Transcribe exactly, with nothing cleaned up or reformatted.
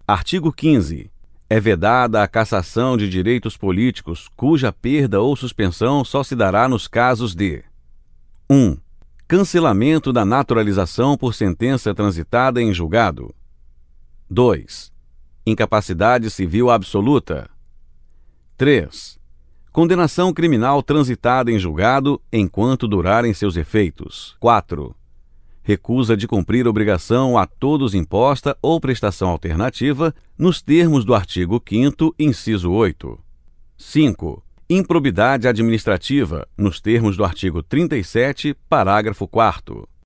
Artigo quinze. É vedada a cassação de direitos políticos cuja perda ou suspensão só se dará nos casos de: um. Cancelamento da naturalização por sentença transitada em julgado. dois. Incapacidade civil absoluta. três. Condenação criminal transitada em julgado enquanto durarem seus efeitos. quatro. Recusa de cumprir obrigação a todos imposta ou prestação alternativa nos termos do artigo quinto, inciso oito. cinco. Improbidade administrativa nos termos do artigo trinta e sete, parágrafo quarto.